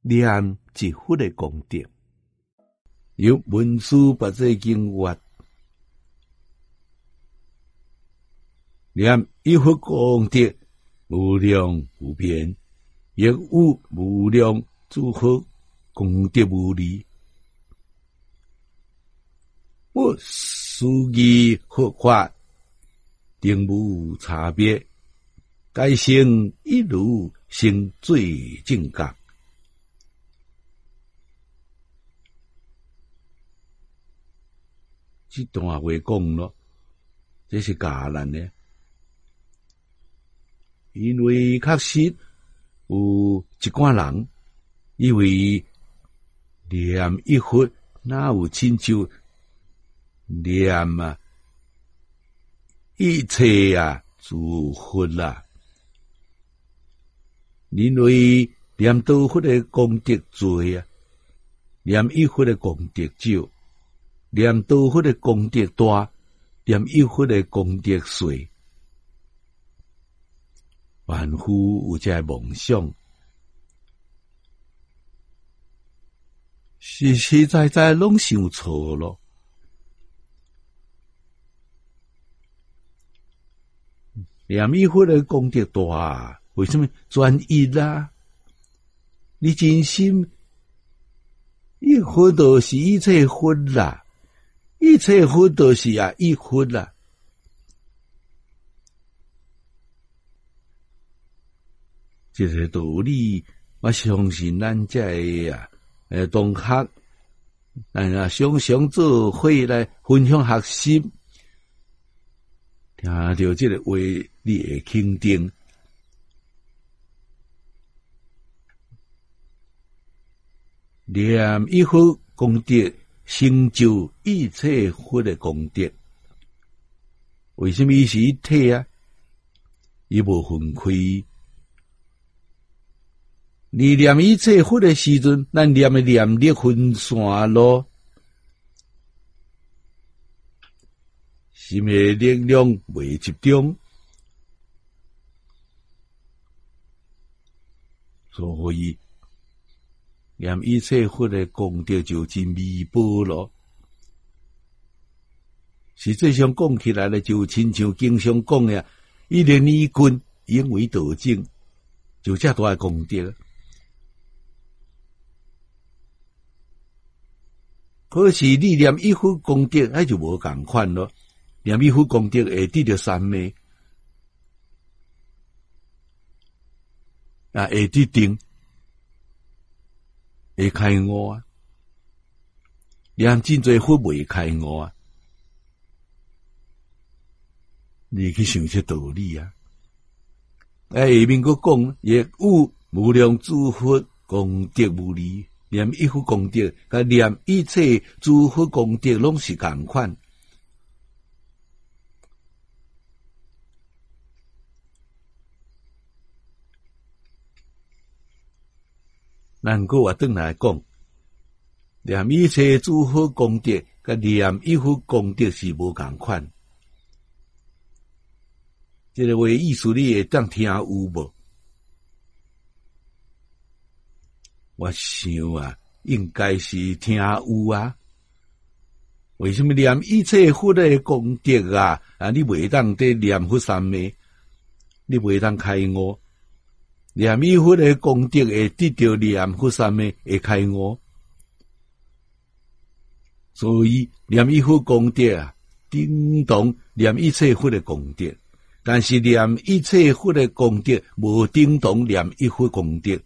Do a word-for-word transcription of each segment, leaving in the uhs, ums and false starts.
念一佛的功德，有文殊八戒经曰：念一佛功德无量无边，亦有无量诸佛功德无离。我思义佛法，定无差别，该生一如成最正觉。这段话讲咯，这是教咱呢，因为确实有一寡人以为念一佛哪有亲像念啊一切啊诸佛啦，因为念道佛的功德多啊，念一佛的功德少。念道佛的功德大，念一佛的功德小。凡夫有这梦想，实实在在拢想错咯。念一佛的功德大，为什么专一啦？你真心一佛就是一切佛啦。一切佛都是啊一佛啦，这个道理，我相信咱这个啊，诶，同学，咱啊常常做伙来分享学习，听到这个话，你会肯定。念一佛功德。成就一切佛的功德，为什么伊是一体啊？伊无分开。你念一切佛的时阵，咱念的念力分散咯，心的力量未集中，所以。念一切佛的功德就真微薄咯，实际上讲起来咧，就亲像经常讲的，一年一君因为道正，就这大的功德。可是你念一佛功德，那就无共款咯。念一佛功德会得到三昧，啊，会得定。会开悟啊！念真侪佛未开悟啊！你去想这道理啊！哎，下面佫讲，亦有无量诸佛功德无离，念一佛功德，甲念一切诸佛功德拢是共款。咱个话转来讲，念一切诸佛功德，甲念一佛功德是无共款。这个话意思你会当听有无？我想啊，应该是听有啊。为什么念一切佛的功德啊？啊，你袂当得念佛三昧，你袂当开悟。念一佛的功德会得到念佛三昧会开悟，所以念一佛功德啊，等同念一切佛的功德，但是念一切佛的功德无等同念一佛功德。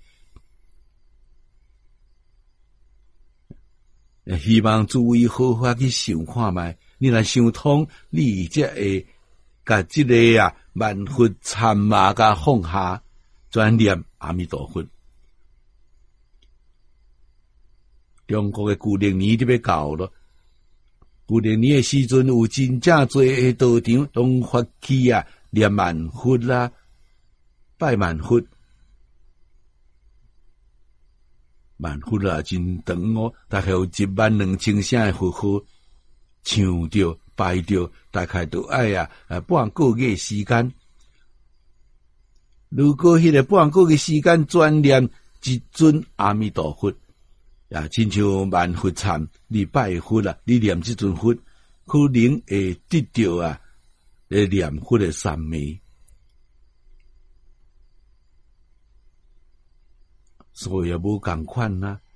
希望诸位好好去想看卖，你若想通，你才会甲这个啊万佛参麻甲放下。专念阿弥陀佛。中国的旧历年就要到了，旧历年的时阵有真正多的道场拢发起啊念万佛啦，拜万佛，万佛啦真长哦，大概有一万两千声的佛号，唱着拜着，大概都爱啊啊半个月时间。如果迄个半个月时间专念即尊阿弥陀佛，呀，亲像万佛忏，你拜佛啦，你念即尊佛，可能会得到啊，诶念佛的三昧。所以也无共款啦。